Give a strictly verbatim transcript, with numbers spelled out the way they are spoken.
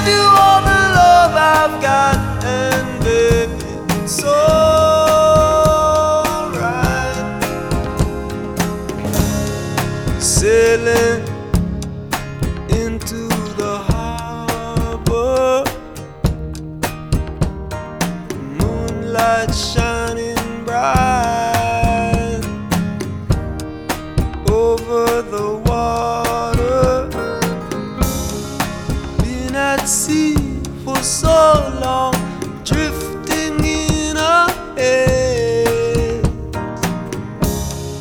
give you all the love I've got, and baby, it's alright. Sailing